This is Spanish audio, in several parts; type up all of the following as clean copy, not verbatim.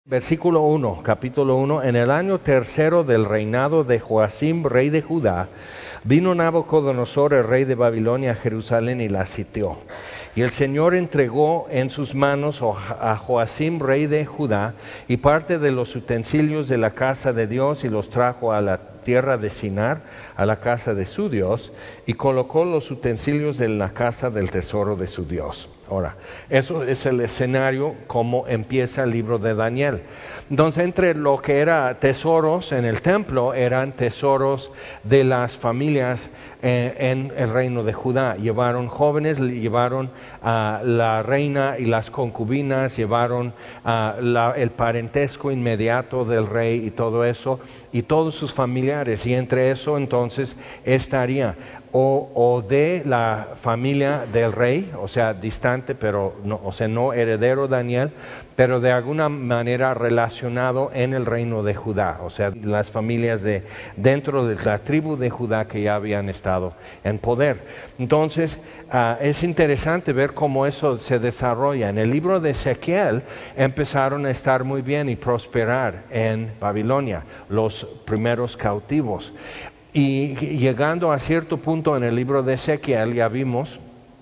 Versículo 1, capítulo 1. En el año tercero del reinado de Joacim, rey de Judá, vino Nabucodonosor, el rey de Babilonia, a Jerusalén y la sitió. Y el Señor entregó en sus manos a Joacim, rey de Judá, y parte de los utensilios de la casa de Dios, y los trajo a la tierra de Sinar, a la casa de su Dios, y colocó los utensilios en la casa del tesoro de su Dios. Ahora, eso es el escenario como empieza el libro de Daniel. Entonces, entre lo que eran tesoros en el templo, eran tesoros de las familias en el reino de Judá. Llevaron jóvenes, llevaron a la reina y las concubinas, llevaron el parentesco inmediato del rey y todo eso, y todos sus familiares. Y entre eso entonces estaría o de la familia del rey, o sea, distante, pero no, o sea, no heredero Daniel, pero de alguna manera relacionado en el reino de Judá, o sea, las familias dentro de la tribu de Judá que ya habían estado en poder. Entonces, es interesante ver cómo eso se desarrolla. En el libro de Ezequiel empezaron a estar muy bien y prosperar en Babilonia, los primeros cautivos. Y llegando a cierto punto en el libro de Ezequiel, ya vimos,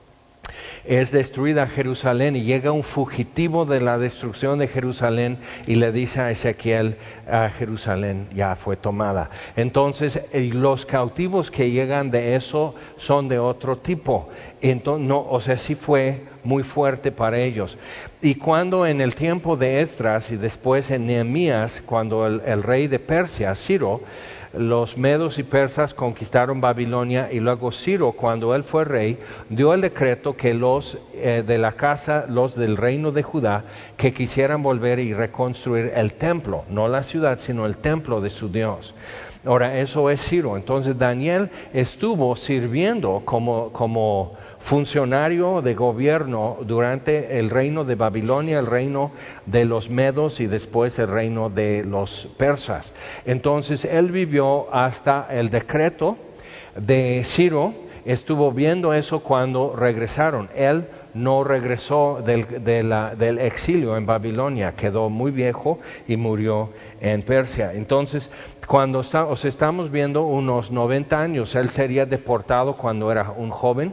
es destruida Jerusalén y llega un fugitivo de la destrucción de Jerusalén y le dice a Ezequiel, Jerusalén ya fue tomada. Entonces los cautivos que llegan de eso son de otro tipo. Entonces, no, o sea, sí fue muy fuerte para ellos. Y cuando en el tiempo de Esdras y después en Nehemías, cuando el rey de Persia, Ciro, los medos y persas conquistaron Babilonia, y luego Ciro, cuando él fue rey, dio el decreto que los de la casa, los del reino de Judá, que quisieran volver y reconstruir el templo, no la ciudad, sino el templo de su Dios. Ahora, eso es Ciro. Entonces Daniel estuvo sirviendo como funcionario de gobierno durante el reino de Babilonia, el reino de los medos y después el reino de los persas. Entonces él vivió hasta el decreto de Ciro, estuvo viendo eso cuando regresaron. Él no regresó del exilio en Babilonia, quedó muy viejo y murió en Persia. Entonces, cuando estamos viendo unos 90 años, él sería deportado cuando era un joven.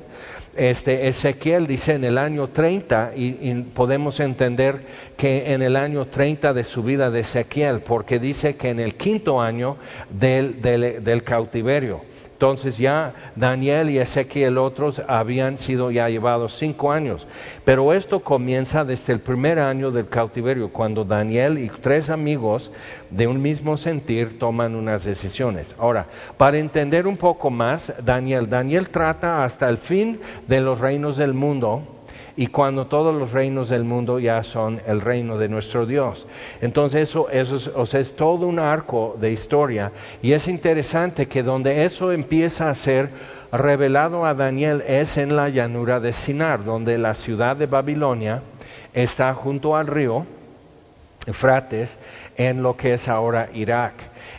Ezequiel dice en el año 30, y podemos entender que en el año 30 de su vida de Ezequiel, porque dice que en el quinto año del cautiverio. Entonces ya Daniel y Ezequiel otros habían sido ya llevados 5 años. Pero esto comienza desde el primer año del cautiverio, cuando Daniel y 3 amigos de un mismo sentir toman unas decisiones. Ahora, para entender un poco más, Daniel trata hasta el fin de los reinos del mundo, y cuando todos los reinos del mundo ya son el reino de nuestro Dios. Entonces eso es todo un arco de historia, y es interesante que donde eso empieza a ser revelado a Daniel es en la llanura de Sinar, donde la ciudad de Babilonia está junto al río Eufrates, en lo que es ahora Irak.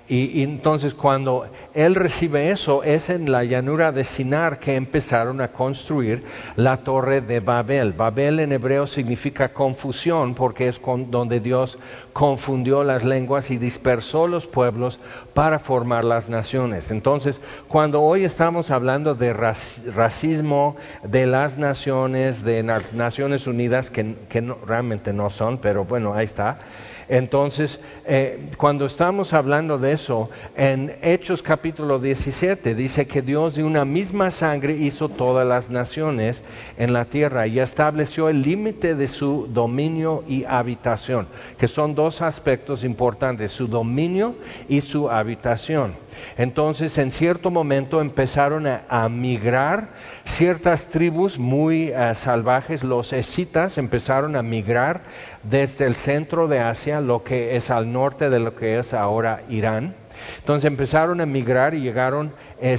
Y entonces cuando él recibe eso, es en la llanura de Sinar que empezaron a construir la torre de Babel. Babel en hebreo significa confusión, porque es donde Dios confundió las lenguas y dispersó los pueblos para formar las naciones. Entonces, cuando hoy estamos hablando de racismo de las naciones Unidas, que realmente no son, pero bueno, ahí está. Entonces, cuando estamos hablando de eso, en Hechos capítulo 17 dice que Dios de una misma sangre hizo todas las naciones en la tierra y estableció el límite de su dominio y habitación, que son dos aspectos importantes, su dominio y su habitación. Entonces, en cierto momento empezaron a migrar ciertas tribus muy salvajes, los escitas empezaron a migrar desde el centro de Asia, lo que es al norte de lo que es ahora Irán. Entonces empezaron a migrar y llegaron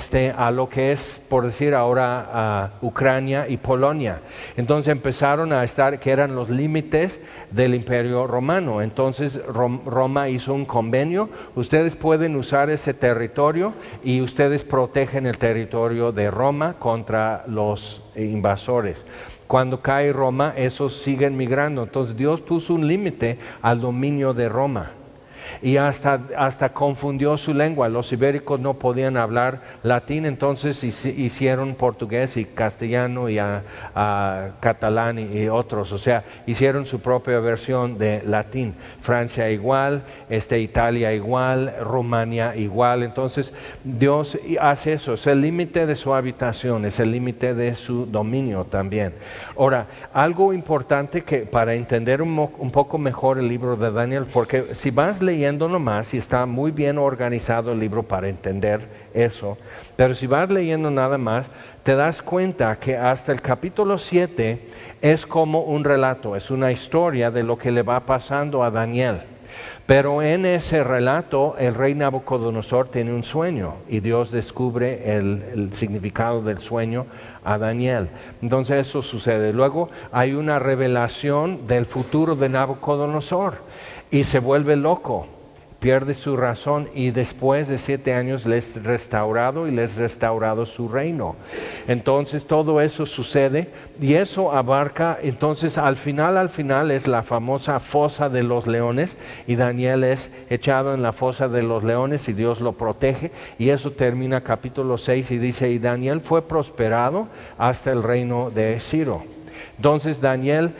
a lo que es, por decir ahora, a Ucrania y Polonia. Entonces empezaron a estar, que eran los límites del Imperio Romano. Entonces Roma hizo un convenio, ustedes pueden usar ese territorio y ustedes protegen el territorio de Roma contra los invasores. Cuando cae Roma, esos siguen migrando. Entonces Dios puso un límite al dominio de Roma. Y hasta confundió su lengua. Los ibéricos no podían hablar latín, entonces hicieron portugués y castellano y catalán y otros. O sea, hicieron su propia versión de latín. Francia igual, Italia igual, Rumania igual. Entonces Dios hace eso. Es el límite de su habitación, es el límite de su dominio también. Ahora, algo importante que para entender un poco mejor el libro de Daniel, porque si vas leyendo nomás, y está muy bien organizado el libro para entender eso, pero si vas leyendo nada más, te das cuenta que hasta el capítulo 7 es como un relato, es una historia de lo que le va pasando a Daniel. Pero en ese relato el rey Nabucodonosor tiene un sueño y Dios descubre el significado del sueño a Daniel. Entonces eso sucede. Luego hay una revelación del futuro de Nabucodonosor y se vuelve loco, pierde su razón, y después de 7 años les restaurado su reino. Entonces todo eso sucede y eso abarca, entonces al final es la famosa fosa de los leones, y Daniel es echado en la fosa de los leones y Dios lo protege, y eso termina capítulo 6 y dice: y Daniel fue prosperado hasta el reino de Ciro. Entonces Daniel,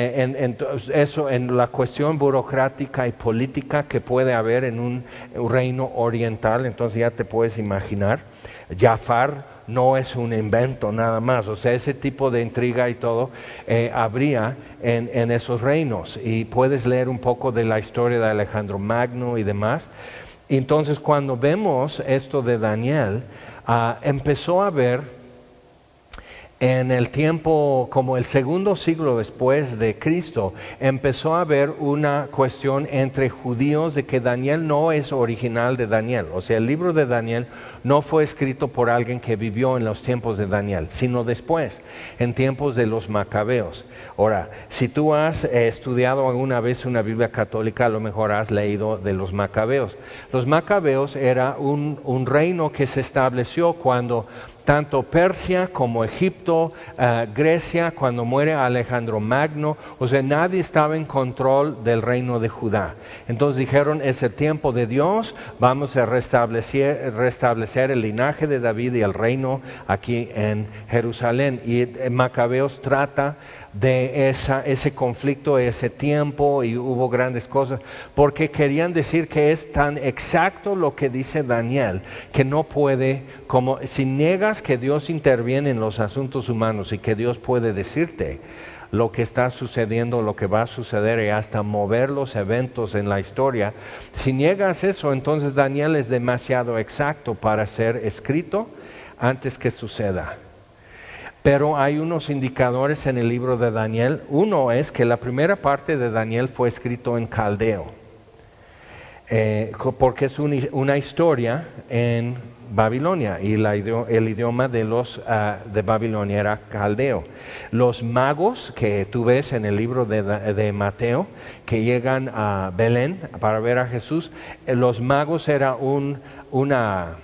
en la cuestión burocrática y política que puede haber en un reino oriental, entonces ya te puedes imaginar, Jafar no es un invento nada más, o sea, ese tipo de intriga y todo habría en esos reinos, y puedes leer un poco de la historia de Alejandro Magno y demás. Entonces cuando vemos esto de Daniel, empezó a haber en el tiempo, como el segundo siglo después de Cristo, empezó a haber una cuestión entre judíos de que Daniel no es original de Daniel. O sea, el libro de Daniel no fue escrito por alguien que vivió en los tiempos de Daniel, sino después, en tiempos de los macabeos. Ahora, si tú has estudiado alguna vez una Biblia católica, a lo mejor has leído de los macabeos. Los macabeos era un reino que se estableció cuando tanto Persia como Egipto, Grecia, cuando muere Alejandro Magno, o sea, nadie estaba en control del reino de Judá. Entonces dijeron: es el tiempo de Dios, vamos a restablecer el linaje de David y el reino aquí en Jerusalén. Y Macabeos trata de ese conflicto, ese tiempo, y hubo grandes cosas, porque querían decir que es tan exacto lo que dice Daniel, que no puede, como si niegas que Dios interviene en los asuntos humanos y que Dios puede decirte lo que está sucediendo, lo que va a suceder, y hasta mover los eventos en la historia, si niegas eso, entonces Daniel es demasiado exacto para ser escrito antes que suceda. Pero hay unos indicadores en el libro de Daniel. Uno es que la primera parte de Daniel fue escrito en caldeo, porque es una historia en Babilonia, y el idioma de Babilonia era caldeo. Los magos que tú ves en el libro de Mateo, que llegan a Belén para ver a Jesús, los magos era una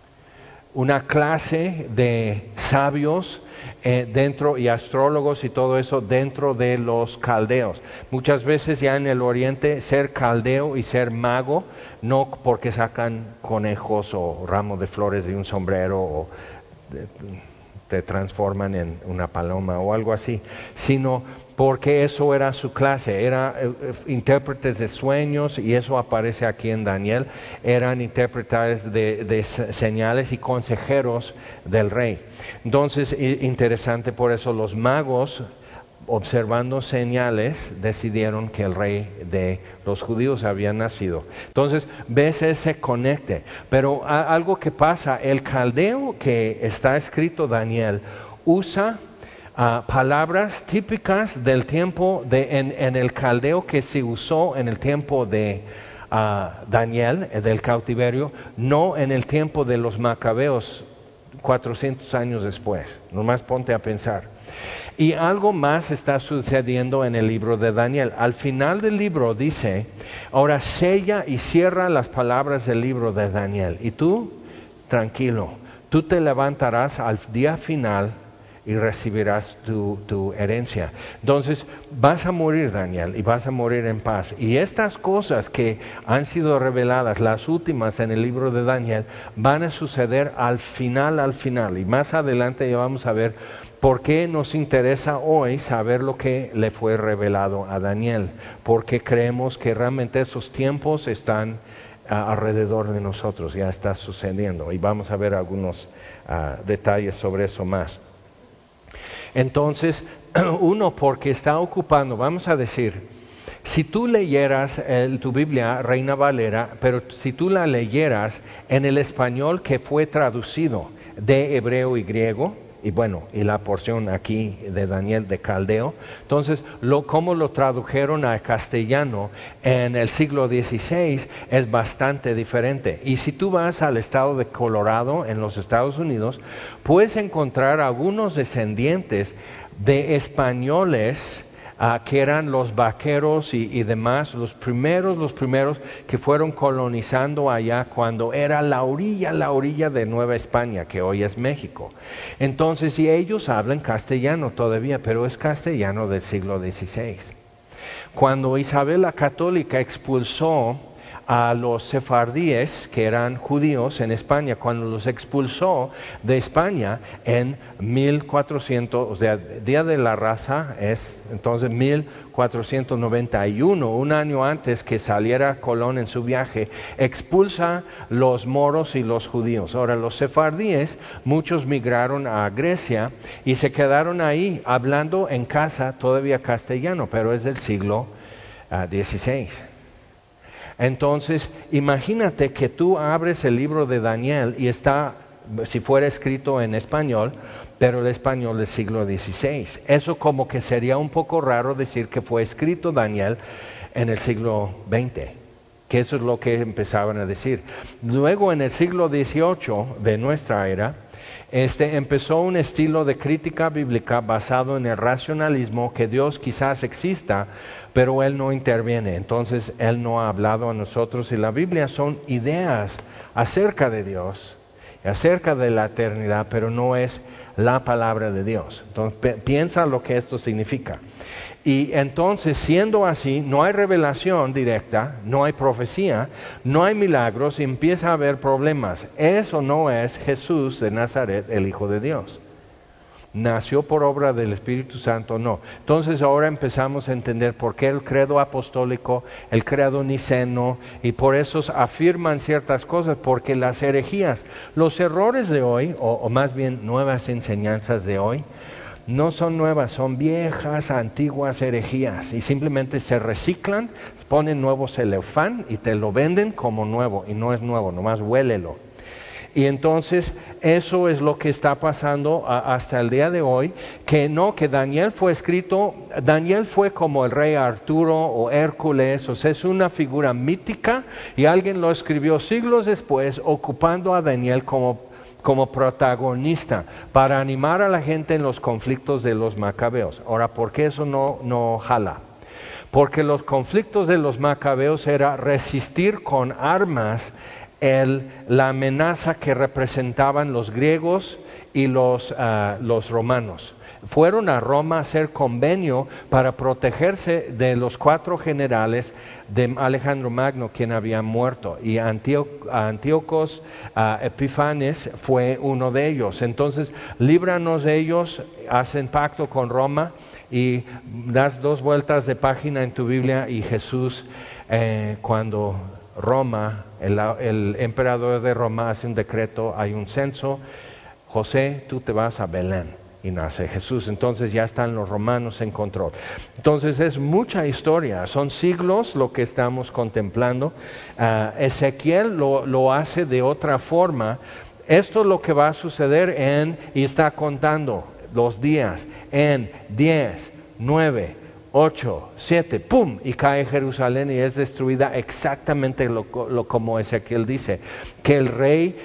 clase de sabios dentro, y astrólogos y todo eso dentro de los caldeos. Muchas veces ya en el oriente ser caldeo y ser mago, no porque sacan conejos o ramos de flores de un sombrero o te transforman en una paloma o algo así, sino porque eso era su clase, eran intérpretes de sueños, y eso aparece aquí en Daniel. Eran intérpretes de señales y consejeros del rey. Entonces, interesante, por eso los magos, observando señales, decidieron que el rey de los judíos había nacido. Entonces, ves ese conecte. Pero algo que pasa, el caldeo que está escrito Daniel usa palabras típicas del tiempo en el caldeo que se usó en el tiempo de Daniel, del cautiverio, no en el tiempo de los macabeos 400 años después. Nomás ponte a pensar. Y algo más está sucediendo en el libro de Daniel. Al final del libro dice: ahora sella y cierra las palabras del libro de Daniel. Y tú, tranquilo, tú te levantarás al día final y recibirás tu herencia. Entonces vas a morir, Daniel, y vas a morir en paz. Y estas cosas que han sido reveladas, las últimas en el libro de Daniel, van a suceder al final. Y más adelante ya vamos a ver por qué nos interesa hoy saber lo que le fue revelado a Daniel. Porque creemos que realmente esos tiempos están alrededor de nosotros, ya está sucediendo. Y vamos a ver algunos detalles sobre eso más. Entonces, uno, porque está ocupando, vamos a decir, si tú leyeras tu Biblia, Reina Valera, pero si tú la leyeras en el español que fue traducido de hebreo y griego, y bueno, y la porción aquí de Daniel de Caldeo, entonces, cómo lo tradujeron a castellano en el siglo XVI es bastante diferente. Y si tú vas al estado de Colorado, en los Estados Unidos, puedes encontrar algunos descendientes de españoles que eran los vaqueros y demás, los primeros que fueron colonizando allá cuando era la orilla de Nueva España, que hoy es México. Entonces, y ellos hablan castellano todavía, pero es castellano del siglo XVI. Cuando Isabel la Católica expulsó a los sefardíes, que eran judíos en España, cuando los expulsó de España en 1400, o sea, Día de la Raza es entonces 1491, un año antes que saliera Colón en su viaje, expulsa los moros y los judíos. Ahora, los sefardíes, muchos migraron a Grecia y se quedaron ahí hablando en casa todavía castellano, pero es del siglo XVI. Entonces, imagínate que tú abres el libro de Daniel y está, si fuera escrito en español, pero el español del siglo XVI. Eso como que sería un poco raro decir que fue escrito Daniel en el siglo XX, que eso es lo que empezaban a decir. Luego, en el siglo XVIII de nuestra era, empezó un estilo de crítica bíblica basado en el racionalismo, que Dios quizás exista, pero Él no interviene. Entonces, Él no ha hablado a nosotros, y la Biblia son ideas acerca de Dios, acerca de la eternidad, pero no es la palabra de Dios. Entonces, piensa lo que esto significa. Y entonces, siendo así, no hay revelación directa, no hay profecía, no hay milagros, y empieza a haber problemas. ¿Es o no es Jesús de Nazaret el Hijo de Dios? ¿Nació por obra del Espíritu Santo? No. Entonces ahora empezamos a entender por qué el credo apostólico, el credo niceno, y por eso afirman ciertas cosas, porque las herejías, los errores de hoy, o más bien nuevas enseñanzas de hoy, no son nuevas, son viejas, antiguas herejías, y simplemente se reciclan, ponen nuevo celofán y te lo venden como nuevo, y no es nuevo, nomás huélelo. Y entonces eso es lo que está pasando hasta el día de hoy, que Daniel fue escrito, Daniel fue como el rey Arturo o Hércules, o sea, es una figura mítica, y alguien lo escribió siglos después, ocupando a Daniel como protagonista, para animar a la gente en los conflictos de los macabeos. Ahora, ¿por qué eso no jala? Porque los conflictos de los macabeos era resistir con armas la amenaza que representaban los griegos y los romanos. Fueron a Roma a hacer convenio para protegerse de los 4 generales de Alejandro Magno, quien había muerto, y Antíocos Epífanes fue uno de ellos. Entonces, líbranos de ellos, hacen pacto con Roma, y das 2 vueltas de página en tu Biblia, y Jesús, cuando Roma, el emperador de Roma hace un decreto, hay un censo, José, tú te vas a Belén, y nace Jesús. Entonces ya están los romanos en control. Entonces es mucha historia, son siglos lo que estamos contemplando. Ezequiel lo hace de otra forma. Esto es lo que va a suceder y está contando los días en 10, 9, 8, 7, ¡pum! Y cae Jerusalén y es destruida exactamente como Ezequiel dice, que el rey,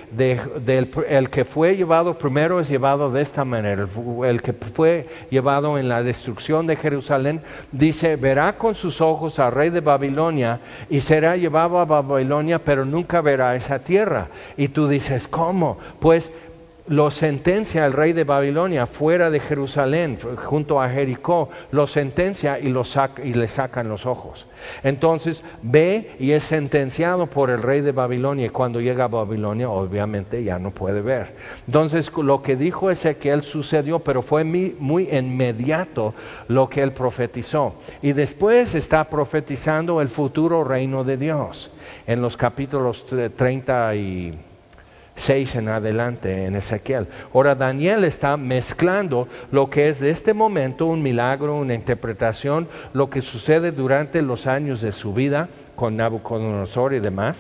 el que fue llevado primero es llevado de esta manera. El que fue llevado en la destrucción de Jerusalén, dice, verá con sus ojos al rey de Babilonia y será llevado a Babilonia, pero nunca verá esa tierra. Y tú dices, ¿cómo? Pues lo sentencia el rey de Babilonia fuera de Jerusalén, junto a Jericó, lo sentencia y le sacan los ojos. Entonces ve y es sentenciado por el rey de Babilonia, y cuando llega a Babilonia obviamente ya no puede ver. Entonces lo que dijo Ezequiel sucedió, pero fue muy inmediato lo que él profetizó. Y después está profetizando el futuro reino de Dios en los capítulos 36 en adelante en Ezequiel. Ahora Daniel está mezclando lo que es de este momento un milagro, una interpretación, lo que sucede durante los años de su vida con Nabucodonosor y demás.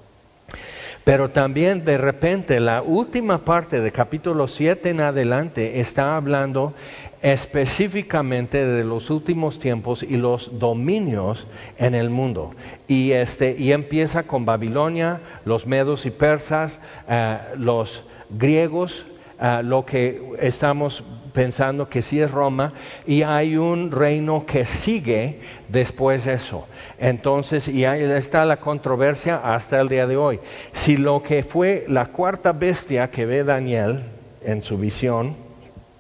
Pero también de repente la última parte de capítulo 7 en adelante está hablando específicamente de los últimos tiempos y los dominios en el mundo. Y empieza con Babilonia, los medos y persas, los griegos, lo que estamos pensando que sí es Roma, y hay un reino que sigue después de eso. Entonces, y ahí está la controversia hasta el día de hoy. Si lo que fue la cuarta bestia que ve Daniel en su visión,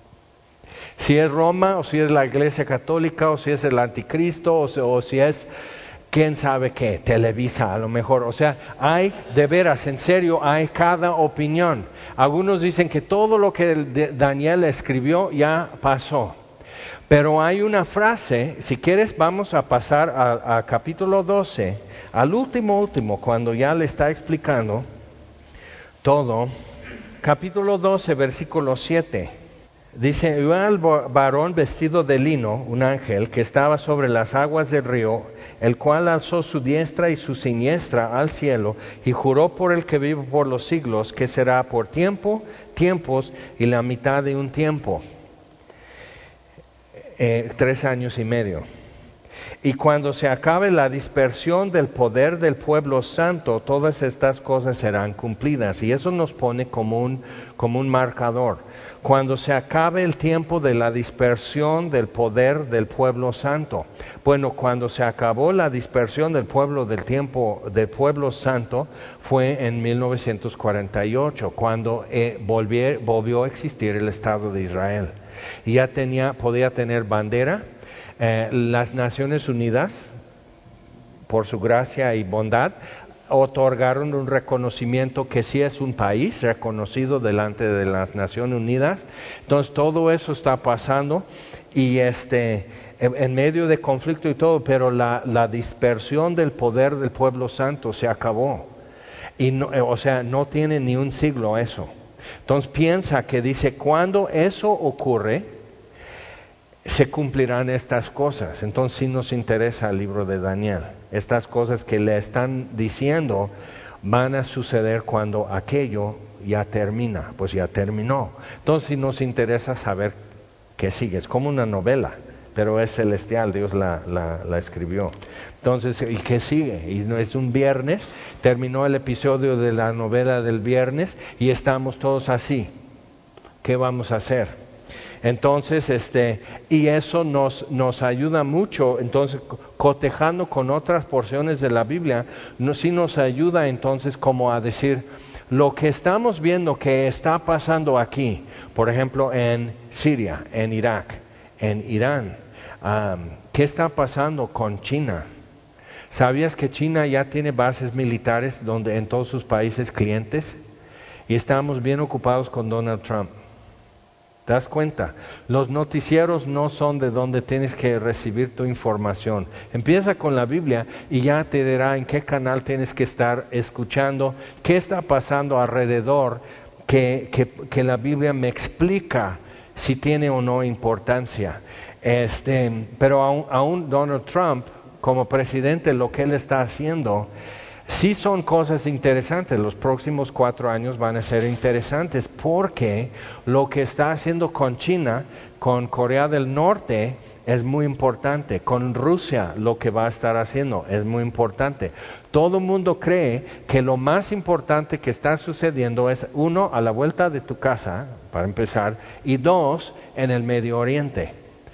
si es Roma, o si es la Iglesia Católica, o si es el Anticristo, o si es quién sabe qué, Televisa a lo mejor. O sea, hay de veras, en serio, hay cada opinión. Algunos dicen que todo lo que Daniel escribió ya pasó. Pero hay una frase, si quieres vamos a pasar a capítulo 12, al último, cuando ya le está explicando todo. Capítulo 12, versículo 7. Dice, y al varón vestido de lino, un ángel, que estaba sobre las aguas del río, el cual alzó su diestra y su siniestra al cielo, y juró por el que vive por los siglos, que será por tiempos y la mitad de un tiempo, 3 años y medio. Y cuando se acabe la dispersión del poder del pueblo santo, todas estas cosas serán cumplidas. Y eso nos pone como un marcador. Cuando se acabe el tiempo de la dispersión del poder del pueblo santo. Bueno, cuando se acabó la dispersión del pueblo santo fue en 1948, cuando volvió a existir el Estado de Israel. Y ya podía tener bandera. Las Naciones Unidas, por su gracia y bondad, otorgaron un reconocimiento que sí es un país reconocido delante de las Naciones Unidas. Entonces todo eso está pasando y en medio de conflicto y todo, pero la dispersión del poder del pueblo santo se acabó. Y no tiene ni un siglo eso. Entonces piensa que dice, cuando eso ocurre, se cumplirán estas cosas. Entonces sí nos interesa el libro de Daniel. Estas cosas que le están diciendo van a suceder cuando aquello ya termina. Pues ya terminó. Entonces sí nos interesa saber qué sigue. Es como una novela, pero es celestial. Dios la escribió. Entonces, ¿y qué sigue? Y no es un viernes. Terminó el episodio de la novela del viernes y estamos todos así. ¿Qué vamos a hacer? Entonces, y eso nos ayuda mucho. Entonces, cotejando con otras porciones de la Biblia, sí nos ayuda entonces como a decir, lo que estamos viendo que está pasando aquí, por ejemplo en Siria, en Irak, en Irán, ¿qué está pasando con China? ¿Sabías que China ya tiene bases militares en todos sus países clientes? Y estamos bien ocupados con Donald Trump. ¿Te das cuenta? Los noticieros no son de donde tienes que recibir tu información. Empieza con la Biblia y ya te dirá en qué canal tienes que estar escuchando, qué está pasando alrededor, que la Biblia me explica si tiene o no importancia. Pero aún Donald Trump, como presidente, lo que él está haciendo, sí son cosas interesantes. Los próximos 4 años van a ser interesantes porque lo que está haciendo con China, con Corea del Norte, es muy importante. Con Rusia, lo que va a estar haciendo es muy importante. Todo el mundo cree que lo más importante que está sucediendo es, 1, a la vuelta de tu casa, para empezar, y 2, en el Medio Oriente.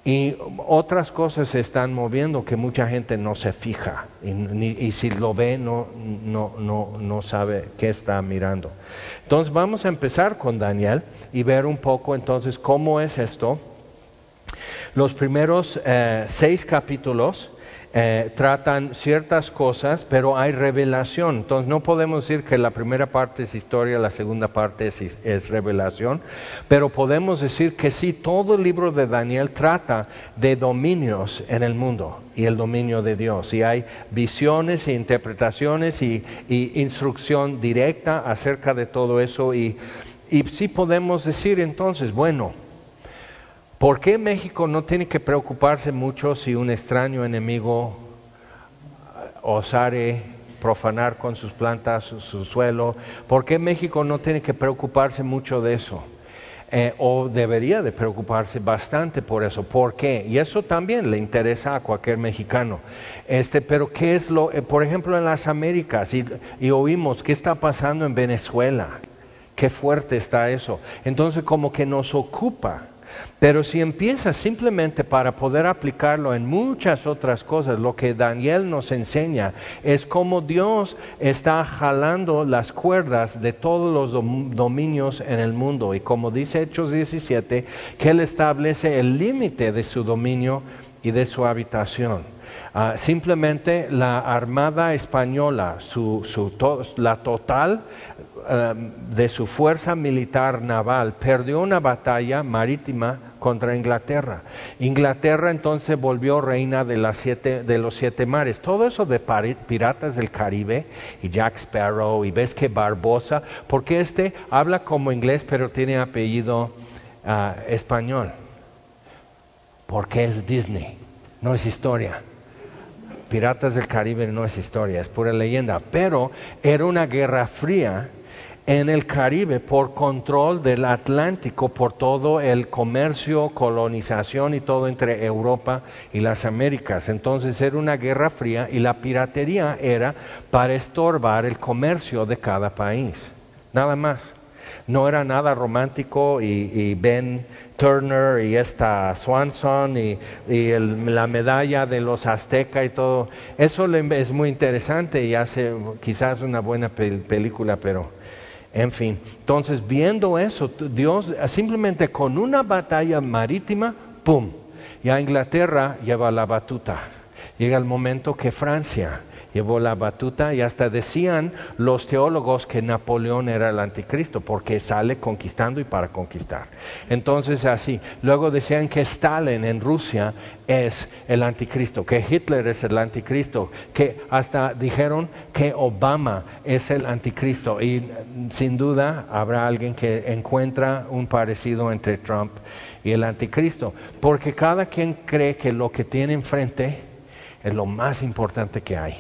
Y otras cosas se están moviendo que mucha gente no se fija y si lo ve no sabe qué está mirando. Entonces vamos a empezar con Daniel y ver un poco entonces cómo es esto. Los primeros 6 capítulos tratan ciertas cosas, pero hay revelación. Entonces no podemos decir que la primera parte es historia, la segunda parte es revelación, pero podemos decir que sí, todo el libro de Daniel trata de dominios en el mundo y el dominio de Dios. Y hay visiones e interpretaciones y instrucción directa acerca de todo eso. Y sí podemos decir entonces, bueno, ¿por qué México no tiene que preocuparse mucho si un extraño enemigo osare profanar con sus plantas su suelo? ¿Por qué México no tiene que preocuparse mucho de eso? O debería de preocuparse bastante por eso. ¿Por qué? Y eso también le interesa a cualquier mexicano. Pero ¿qué es por ejemplo, en las Américas? Y oímos, ¿qué está pasando en Venezuela? Qué fuerte está eso. Entonces como que nos ocupa. Pero si empieza simplemente para poder aplicarlo en muchas otras cosas, lo que Daniel nos enseña es cómo Dios está jalando las cuerdas de todos los dominios en el mundo. Y como dice Hechos 17, que Él establece el límite de su dominio y de su habitación. Simplemente la Armada Española, la total de su fuerza militar naval, perdió una batalla marítima contra Inglaterra. Inglaterra entonces volvió reina de los 7 mares. Todo eso de piratas del Caribe y Jack Sparrow y ves que Barbosa, porque habla como inglés pero tiene apellido español. Porque es Disney, no es historia. Piratas del Caribe no es historia, es pura leyenda, pero era una guerra fría en el Caribe por control del Atlántico, por todo el comercio, colonización y todo entre Europa y las Américas. Entonces era una guerra fría y la piratería era para estorbar el comercio de cada país, nada más. No era nada romántico y Ben Turner y esta Swanson y la medalla de los aztecas y todo. Eso es muy interesante y hace quizás una buena película, pero en fin. Entonces viendo eso, Dios simplemente con una batalla marítima, ¡pum! Ya Inglaterra lleva la batuta. Llega el momento que Francia llevó la batuta y hasta decían los teólogos que Napoleón era el anticristo porque sale conquistando y para conquistar. Entonces así, luego decían que Stalin en Rusia es el anticristo, que Hitler es el anticristo, que hasta dijeron que Obama es el anticristo y sin duda habrá alguien que encuentra un parecido entre Trump y el anticristo, porque cada quien cree que lo que tiene enfrente es lo más importante que hay.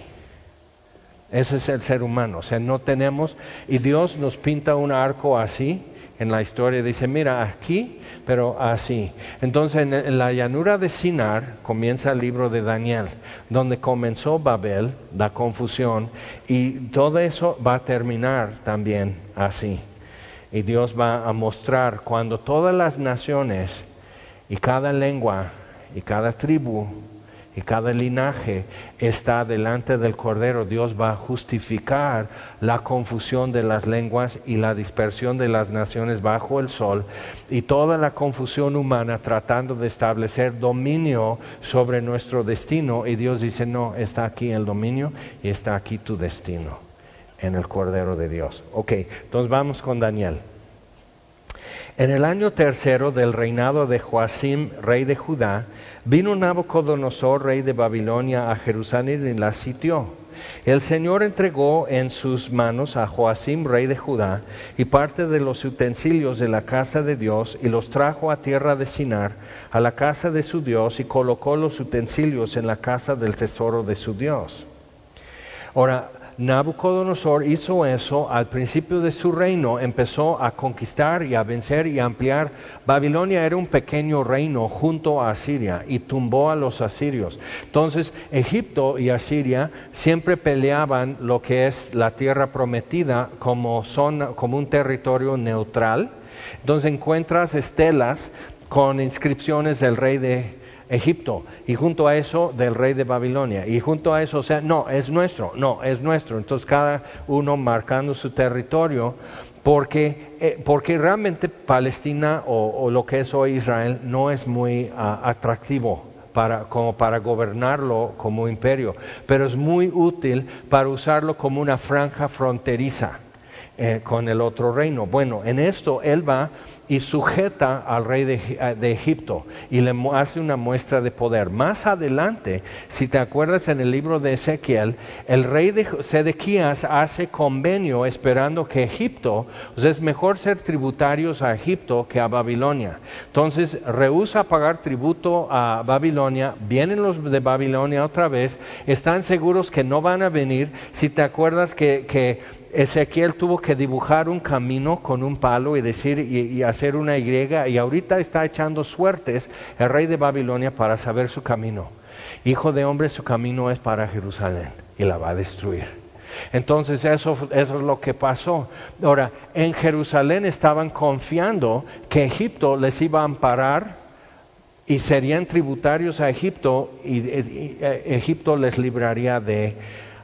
Ese es el ser humano, o sea, no tenemos, y Dios nos pinta un arco así en la historia, dice, mira, aquí, pero así. Entonces, en la llanura de Sinar comienza el libro de Daniel, donde comenzó Babel, la confusión, y todo eso va a terminar también así. Y Dios va a mostrar cuando todas las naciones, y cada lengua, y cada tribu, y cada linaje está delante del Cordero, Dios va a justificar la confusión de las lenguas y la dispersión de las naciones bajo el sol y toda la confusión humana tratando de establecer dominio sobre nuestro destino. Y Dios dice, no, está aquí el dominio y está aquí tu destino, en el Cordero de Dios. Ok, entonces vamos con Daniel. En el año 3 del reinado de Joacim, rey de Judá, vino Nabucodonosor, rey de Babilonia, a Jerusalén y la sitió. El Señor entregó en sus manos a Joacim, rey de Judá, y parte de los utensilios de la casa de Dios, y los trajo a tierra de Sinar, a la casa de su Dios, y colocó los utensilios en la casa del tesoro de su Dios. Ahora, Nabucodonosor hizo eso al principio de su reino, empezó a conquistar y a vencer y a ampliar. Babilonia era un pequeño reino junto a Asiria y tumbó a los asirios. Entonces Egipto y Asiria siempre peleaban lo que es la tierra prometida como un territorio neutral. Entonces encuentras estelas con inscripciones del rey de Egipto, y junto a eso del rey de Babilonia, y junto a eso, o sea, no, es nuestro. Entonces cada uno marcando su territorio, porque realmente Palestina o lo que es hoy Israel no es muy atractivo como para gobernarlo como imperio, pero es muy útil para usarlo como una franja fronteriza con el otro reino. Bueno, en esto él va y sujeta al rey de Egipto y le hace una muestra de poder. Más adelante, si te acuerdas en el libro de Ezequiel, el rey de Sedequías hace convenio esperando que Egipto, o sea, es mejor ser tributarios a Egipto que a Babilonia. Entonces rehúsa pagar tributo a Babilonia, vienen los de Babilonia otra vez, están seguros que no van a venir. Si te acuerdas que Ezequiel tuvo que dibujar un camino con un palo y decir y hacer una Y, y ahorita está echando suertes el rey de Babilonia para saber su camino. Hijo de hombre, su camino es para Jerusalén y la va a destruir. Entonces eso es lo que pasó. Ahora, en Jerusalén estaban confiando que Egipto les iba a amparar y serían tributarios a Egipto y Egipto les libraría de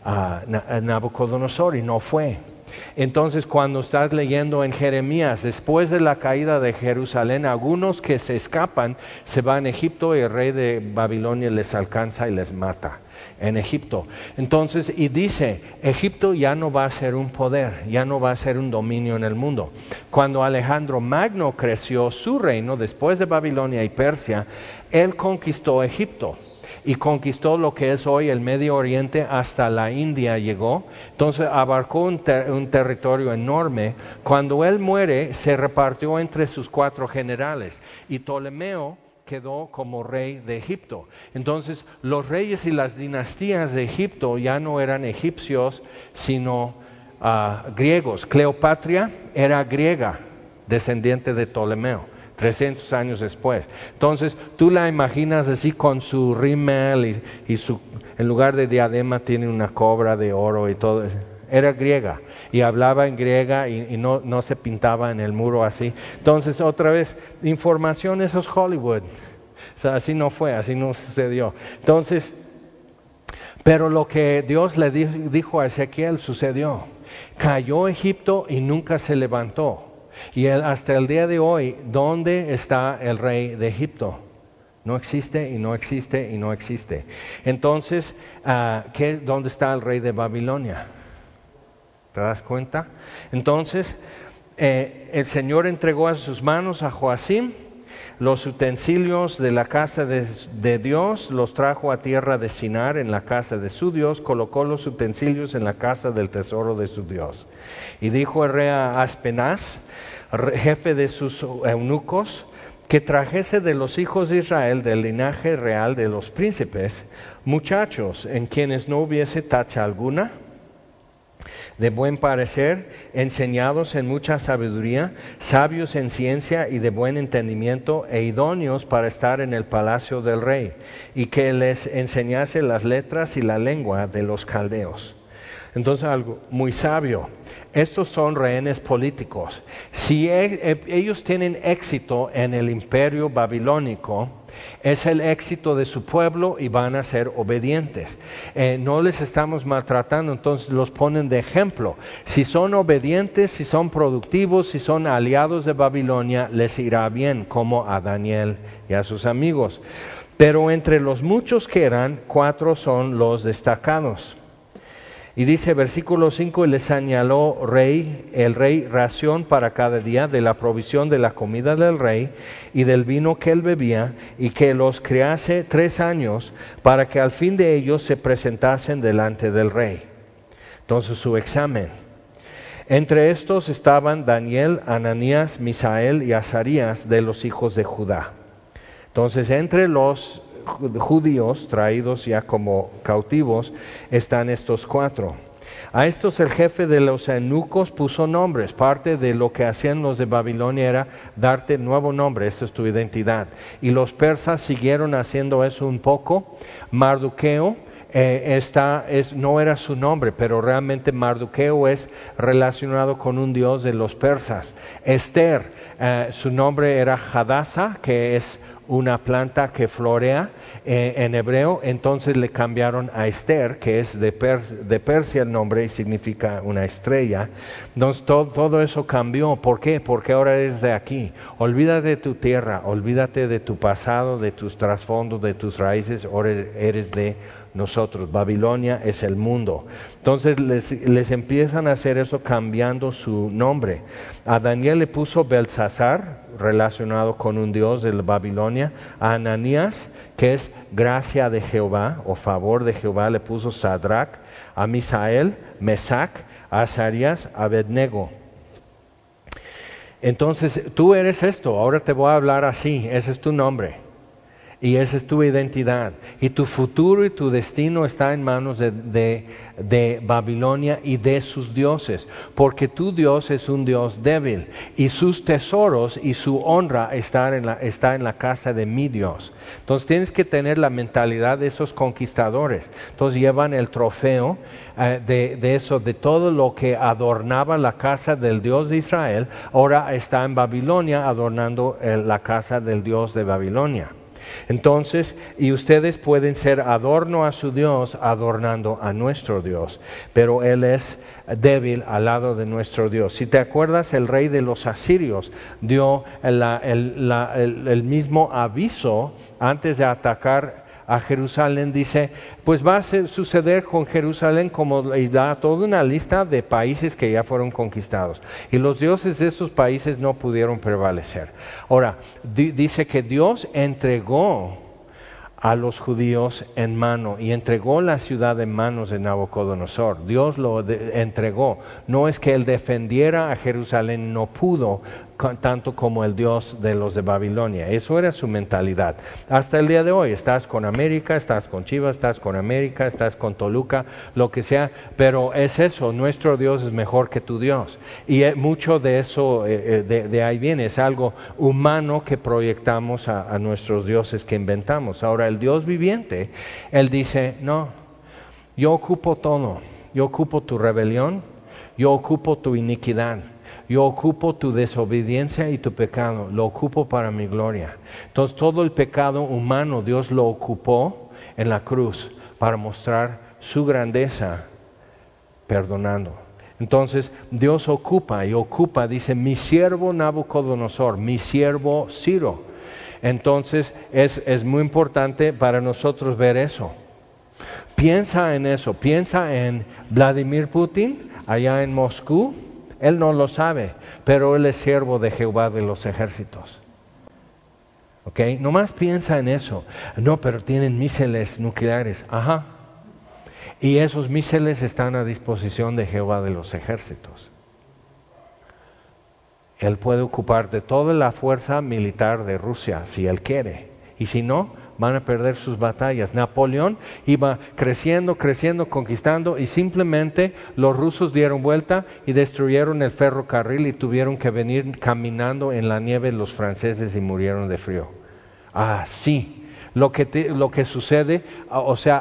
Nabucodonosor, y no fue. Entonces cuando estás leyendo en Jeremías, después de la caída de Jerusalén, algunos que se escapan se van a Egipto y el rey de Babilonia les alcanza y les mata en Egipto. Entonces, y dice, Egipto ya no va a ser un poder, ya no va a ser un dominio en el mundo. Cuando Alejandro Magno creció su reino después de Babilonia y Persia, él conquistó Egipto y conquistó lo que es hoy el Medio Oriente, hasta la India llegó. Entonces abarcó un territorio enorme. Cuando él muere, se repartió entre sus 4 generales y Ptolomeo quedó como rey de Egipto. Entonces los reyes y las dinastías de Egipto ya no eran egipcios, sino griegos. Cleopatra era griega, descendiente de Ptolomeo. 300 años después. Entonces, tú la imaginas así con su rímel y su, en lugar de diadema tiene una cobra de oro y todo. Era griega y hablaba en griega y no se pintaba en el muro así. Entonces, otra vez, información, eso es Hollywood. O sea, así no fue, así no sucedió. Entonces, pero lo que Dios le dijo a Ezequiel sucedió. Cayó Egipto y nunca se levantó. Y hasta el día de hoy, ¿dónde está el rey de Egipto? No existe y no existe y no existe. Entonces, ¿dónde está el rey de Babilonia? ¿Te das cuenta? Entonces, el Señor entregó a sus manos a Joacim los utensilios de la casa de Dios, los trajo a tierra de Shinar en la casa de su Dios, colocó los utensilios en la casa del tesoro de su Dios. Y dijo el rey a Aspenaz, jefe de sus eunucos, que trajese de los hijos de Israel, del linaje real de los príncipes, muchachos en quienes no hubiese tacha alguna, de buen parecer, enseñados en mucha sabiduría, sabios en ciencia y de buen entendimiento, e idóneos para estar en el palacio del rey, y que les enseñase las letras y la lengua de los caldeos. Entonces, algo muy sabio. Estos son rehenes políticos. Si ellos tienen éxito en el imperio babilónico, es el éxito de su pueblo y van a ser obedientes. No les estamos maltratando, entonces los ponen de ejemplo. Si son obedientes, si son productivos, si son aliados de Babilonia, les irá bien, como a Daniel y a sus amigos. Pero entre los muchos que eran, 4 son los destacados. Y dice versículo 5, y les señaló el rey ración para cada día de la provisión de la comida del rey y del vino que él bebía, y que los criase 3 años para que al fin de ellos se presentasen delante del rey. Entonces su examen. Entre estos estaban Daniel, Ananías, Misael y Azarías de los hijos de Judá. Entonces entre los judíos traídos ya como cautivos están estos 4. A estos el jefe de los eunucos puso nombres. Parte de lo que hacían los de Babilonia era darte nuevo nombre, esta es tu identidad. Y los persas siguieron haciendo eso un poco. Mardoqueo no era su nombre, pero realmente Mardoqueo es relacionado con un dios de los persas. Esther, su nombre era Hadassah, que es una planta que florea en hebreo, entonces le cambiaron a Esther, que es de Persia el nombre y significa una estrella. Entonces todo eso cambió. ¿Por qué? Porque ahora eres de aquí. Olvídate de tu tierra, olvídate de tu pasado, de tus trasfondos, de tus raíces, ahora eres de nosotros. Babilonia es el mundo. Entonces les empiezan a hacer eso cambiando su nombre. A Daniel le puso Belsasar, relacionado con un dios de la Babilonia. A Ananías, que es gracia de Jehová o favor de Jehová, le puso Sadrach. A Misael, Mesac. A Azarías, Abednego. Entonces tú eres esto, ahora te voy a hablar así, ese es tu nombre. Y esa es tu identidad. Y tu futuro y tu destino está en manos de Babilonia y de sus dioses. Porque tu Dios es un Dios débil. Y sus tesoros y su honra está en la casa de mi Dios. Entonces tienes que tener la mentalidad de esos conquistadores. Entonces llevan el trofeo de eso, de todo lo que adornaba la casa del Dios de Israel. Ahora está en Babilonia adornando la casa del Dios de Babilonia. Entonces, y ustedes pueden ser adorno a su Dios, adornando a nuestro Dios, pero Él es débil al lado de nuestro Dios. Si te acuerdas, el rey de los asirios dio el mismo aviso antes de atacar a Jerusalén. Dice, pues va a suceder con Jerusalén como, y da toda una lista de países que ya fueron conquistados. Y los dioses de esos países no pudieron prevalecer. Ahora, dice que Dios entregó a los judíos en mano y entregó la ciudad en manos de Nabucodonosor. Dios lo entregó. No es que él defendiera a Jerusalén, no pudo tanto como el Dios de los de Babilonia. Eso era su mentalidad. Hasta el día de hoy, estás con América, estás con Chivas, estás con América, estás con Toluca, lo que sea, pero es eso, nuestro Dios es mejor que tu Dios. Y mucho de eso, de ahí viene, es algo humano que proyectamos a nuestros dioses que inventamos. Ahora, el Dios viviente, Él dice, no, yo ocupo todo, yo ocupo tu rebelión, yo ocupo tu iniquidad, yo ocupo tu desobediencia y tu pecado, lo ocupo para mi gloria. Entonces todo el pecado humano Dios lo ocupó en la cruz para mostrar su grandeza perdonando. Entonces Dios ocupa, dice, mi siervo Nabucodonosor, mi siervo Ciro. Entonces es muy importante para nosotros ver eso. Piensa en eso, piensa en Vladimir Putin allá en Moscú. Él no lo sabe, pero él es siervo de Jehová de los ejércitos. ¿Ok? Nomás piensa en eso. No, pero tienen misiles nucleares. Ajá. Y esos misiles están a disposición de Jehová de los ejércitos. Él puede ocupar de toda la fuerza militar de Rusia, si él quiere. Y si no, van a perder sus batallas. Napoleón iba creciendo, conquistando, y simplemente los rusos dieron vuelta y destruyeron el ferrocarril y tuvieron que venir caminando en la nieve los franceses y murieron de frío. Sí, lo que sucede, o sea,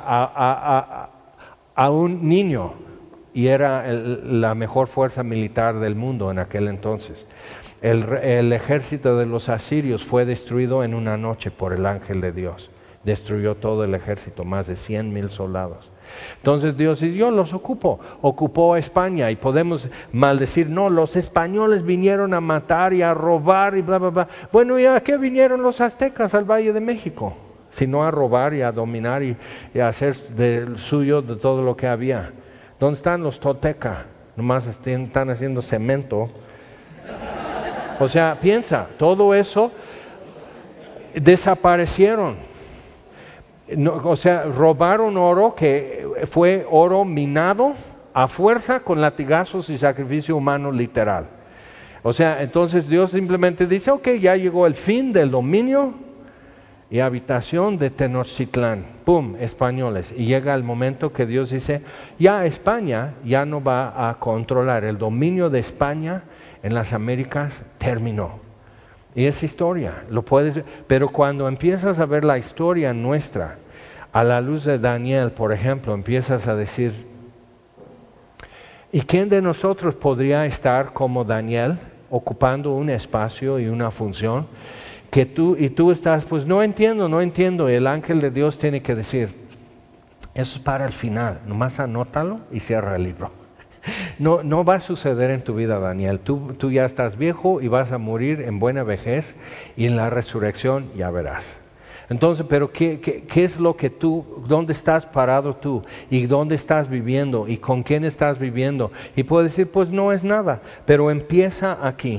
a un niño, y era la mejor fuerza militar del mundo en aquel entonces. El ejército de los asirios fue destruido en una noche por el ángel de Dios. Destruyó todo el ejército, más de 100,000 soldados. Entonces Dios dice, yo los ocupó a España, y podemos maldecir, no, los españoles vinieron a matar y a robar y bla, bla, bla. Bueno, ¿y a qué vinieron los aztecas al Valle de México? Sino a robar y a dominar y a hacer del suyo de todo lo que había. ¿Dónde están los toltecas? Nomás están haciendo cemento. O sea, piensa, todo eso desaparecieron. No, o sea, robaron oro que fue oro minado a fuerza con latigazos y sacrificio humano literal. O sea, entonces Dios simplemente dice, ok, ya llegó el fin del dominio y habitación de Tenochtitlán. ¡Pum! Españoles. Y llega el momento que Dios dice, ya España ya no va a controlar. El dominio de España en las Américas terminó. Y es historia, lo puedes ver. Pero cuando empiezas a ver la historia nuestra, a la luz de Daniel, por ejemplo, empiezas a decir, ¿y quién de nosotros podría estar como Daniel, ocupando un espacio y una función y tú estás, pues no entiendo. El ángel de Dios tiene que decir, eso es para el final, nomás anótalo y cierra el libro. No va a suceder en tu vida, Daniel. Tú ya estás viejo y vas a morir en buena vejez y en la resurrección ya verás. Entonces, pero ¿qué es lo que dónde estás parado tú? ¿Y dónde estás viviendo? ¿Y con quién estás viviendo? Y puedes decir, pues no es nada, pero empieza aquí.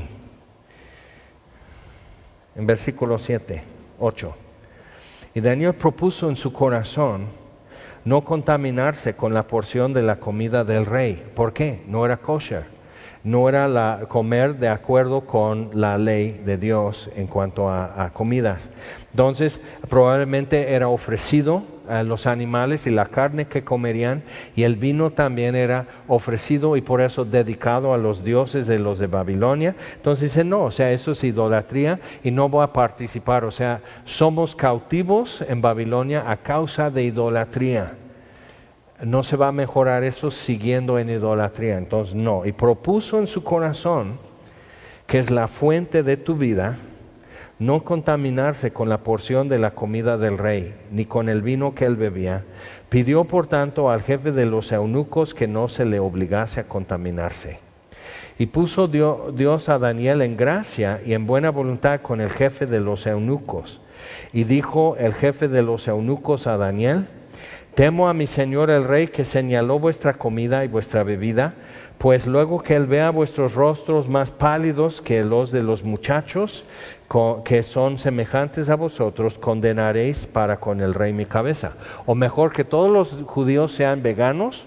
En versículo 7, 8. Y Daniel propuso en su corazón no contaminarse con la porción de la comida del rey. ¿Por qué? No era kosher. No era comer de acuerdo con la ley de Dios en cuanto a comidas. Entonces, probablemente era ofrecido a los animales y la carne que comerían, y el vino también era ofrecido y por eso dedicado a los dioses de los de Babilonia. Entonces dice, no, o sea, eso es idolatría y no voy a participar. O sea, somos cautivos en Babilonia a causa de idolatría. No se va a mejorar eso siguiendo en idolatría. Entonces no. Y propuso en su corazón, que es la fuente de tu vida, no contaminarse con la porción de la comida del rey, ni con el vino que él bebía. Pidió por tanto al jefe de los eunucos que no se le obligase a contaminarse. Y puso Dios a Daniel en gracia y en buena voluntad con el jefe de los eunucos. Y dijo el jefe de los eunucos a Daniel, temo a mi señor el rey, que señaló vuestra comida y vuestra bebida, pues luego que él vea vuestros rostros más pálidos que los de los muchachos que son semejantes a vosotros, condenaréis para con el rey mi cabeza. O mejor, que todos los judíos sean veganos,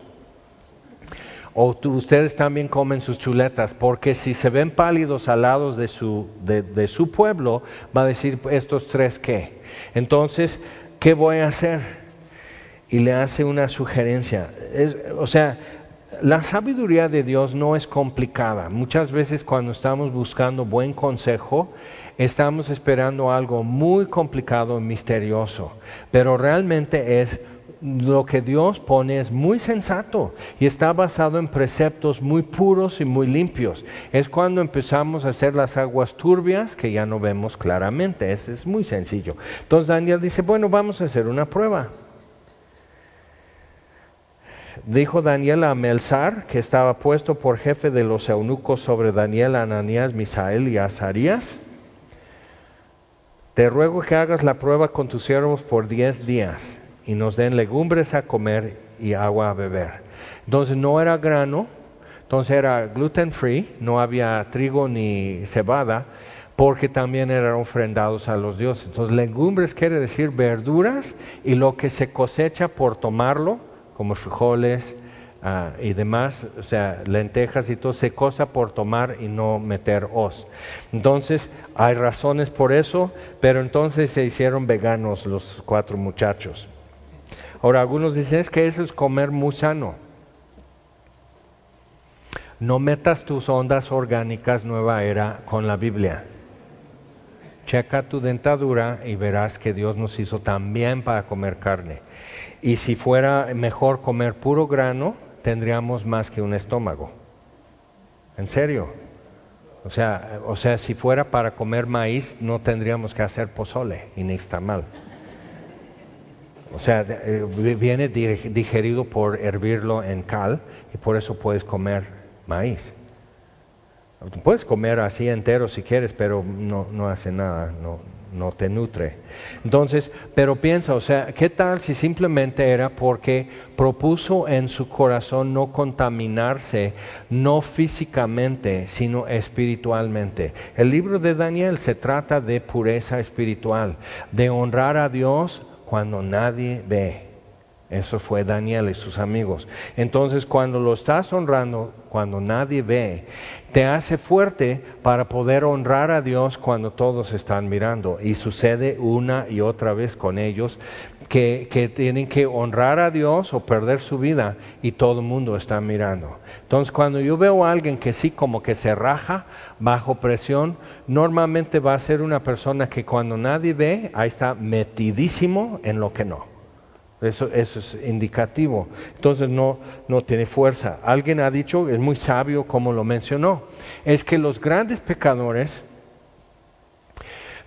o ustedes también comen sus chuletas, porque si se ven pálidos al lado de su pueblo, va a decir, ¿estos tres qué? Entonces, ¿qué voy a hacer? Y le hace una sugerencia. O sea, la sabiduría de Dios no es complicada. Muchas veces cuando estamos buscando buen consejo, estamos esperando algo muy complicado y misterioso. Pero realmente lo que Dios pone es muy sensato y está basado en preceptos muy puros y muy limpios. Es cuando empezamos a hacer las aguas turbias que ya no vemos claramente. Es muy sencillo. Entonces Daniel dice, bueno, vamos a hacer una prueba. Dijo Daniel a Melzar, que estaba puesto por jefe de los eunucos sobre Daniel, Ananías, Misael y Azarías, te ruego que hagas la prueba con tus siervos por 10 días y nos den legumbres a comer y agua a beber. Entonces no era grano, entonces era gluten free, no había trigo ni cebada, porque también eran ofrendados a los dioses. Entonces legumbres quiere decir verduras y lo que se cosecha por tomarlo, como frijoles y demás, o sea, lentejas y todo, se cosa por tomar y no meter hoz. Entonces, hay razones por eso, pero entonces se hicieron veganos los 4 muchachos. Ahora, algunos dicen, es que eso es comer muy sano. No metas tus ondas orgánicas nueva era con la Biblia. Checa tu dentadura y verás que Dios nos hizo también para comer carne. Y si fuera mejor comer puro grano, tendríamos más que un estómago. ¿En serio? O sea, si fuera para comer maíz, no tendríamos que hacer pozole y ni tamal. O sea, viene digerido por hervirlo en cal y por eso puedes comer maíz. Puedes comer así entero si quieres, pero no hace nada, no te nutre. Entonces, pero piensa, o sea, ¿qué tal si simplemente era porque propuso en su corazón no contaminarse, no físicamente, sino espiritualmente? El libro de Daniel se trata de pureza espiritual, de honrar a Dios cuando nadie ve. Eso fue Daniel y sus amigos. Entonces, cuando lo estás honrando, cuando nadie ve, te hace fuerte para poder honrar a Dios cuando todos están mirando. Y sucede una y otra vez con ellos que tienen que honrar a Dios o perder su vida y todo el mundo está mirando. Entonces, cuando yo veo a alguien que sí como que se raja bajo presión, normalmente va a ser una persona que cuando nadie ve, ahí está metidísimo en lo que no. Eso es indicativo. Entonces no tiene fuerza. Alguien ha dicho, es muy sabio como lo mencionó, es que los grandes pecadores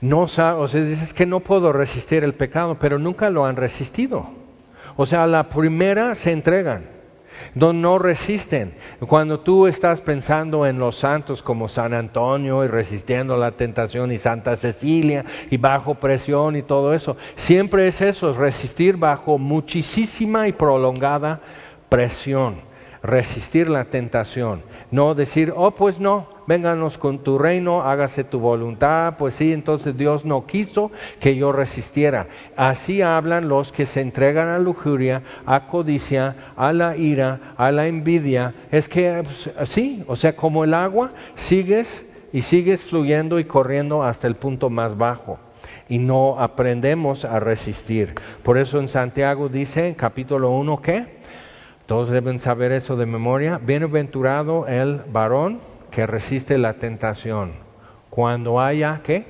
no sabe, o sea, dices que no puedo resistir el pecado, pero nunca lo han resistido. O sea, a la primera se entregan. No resisten. Cuando tú estás pensando en los santos como San Antonio y resistiendo la tentación y Santa Cecilia y bajo presión y todo eso, siempre es eso, es resistir bajo muchísima y prolongada presión, resistir la tentación, no decir, oh pues no, vénganos con tu reino, hágase tu voluntad, pues sí, entonces Dios no quiso que yo resistiera. Así hablan los que se entregan a lujuria, a codicia, a la ira, a la envidia. Es que pues, sí, o sea, como el agua, sigues fluyendo y corriendo hasta el punto más bajo. Y no aprendemos a resistir. Por eso en Santiago dice, en capítulo 1, ¿qué? Todos deben saber eso de memoria. Bienaventurado el varón que resiste la tentación. Cuando haya, ¿qué?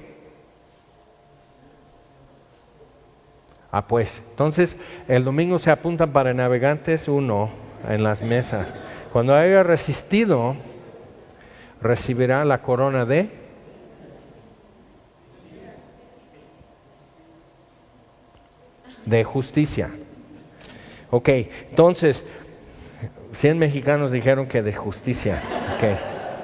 Pues, entonces, el domingo se apuntan para Navegantes 1 en las mesas. Cuando haya resistido, recibirá la corona de justicia. Ok, entonces, 100 mexicanos dijeron que de justicia. Ok.